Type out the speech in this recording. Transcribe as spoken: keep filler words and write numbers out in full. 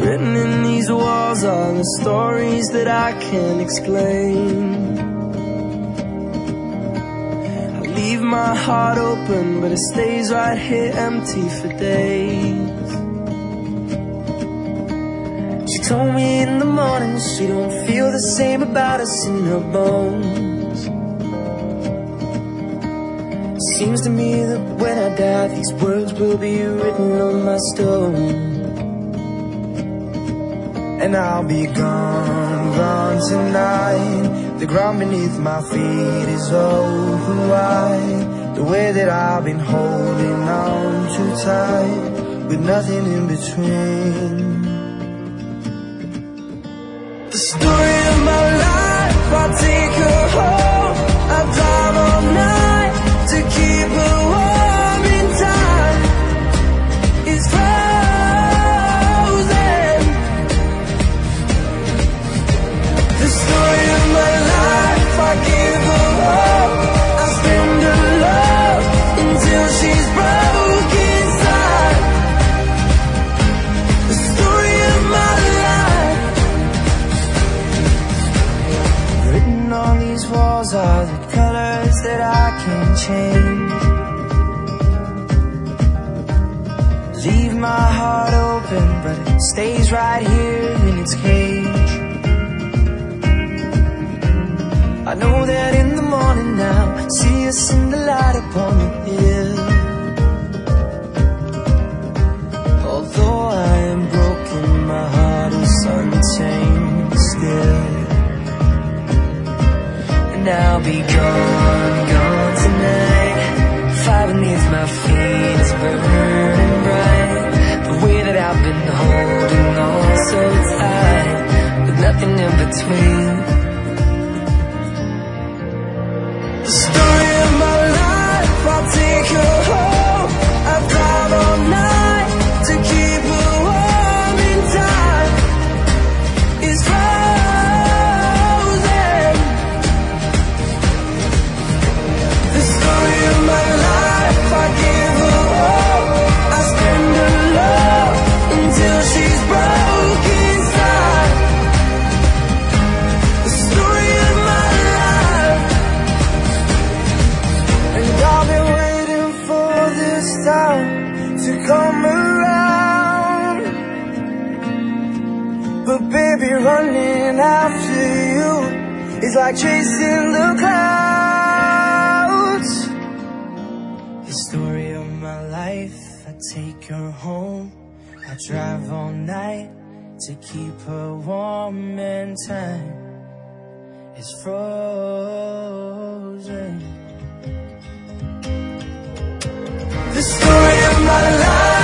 Written in these walls are the stories that I can't explain. I leave my heart open, but it stays right here empty for days. She told me in the morning she don't feel the same about us in her bones. Seems to me that when I die, these words will be written on my stone. And I'll be gone, gone tonight. The ground beneath my feet is open wide. The way that I've been holding on too tight, with nothing in between. The story of my life, I'll take her home. I'll drive all night to keep her warm in time. It's frozen. The story of my life, I give her up. I spend her love until she's broke inside. The story of my life. Written on these walls are the colors that I can't change. Leave my heart open, but it stays right here in its cage. I know that in the morning now, see us in the light upon the hill. Although I am broken, my heart is unchained still. And I'll be gone, gone tonight. Fire beneath my feet is burning bright. The way that I've been holding on so tight, with nothing in between. The story of my life, I'll take her home. I'll drive all night to keep her warm in time. It's frozen. The story of my life, I give her up. I spend her love until she's broke inside. The story of my life. And I've been waiting for this time to come around. But baby, running after you is like chasing the clouds. The story of my life, I take her home. I drive all night to keep her warm, and time is frozen. The story of my life.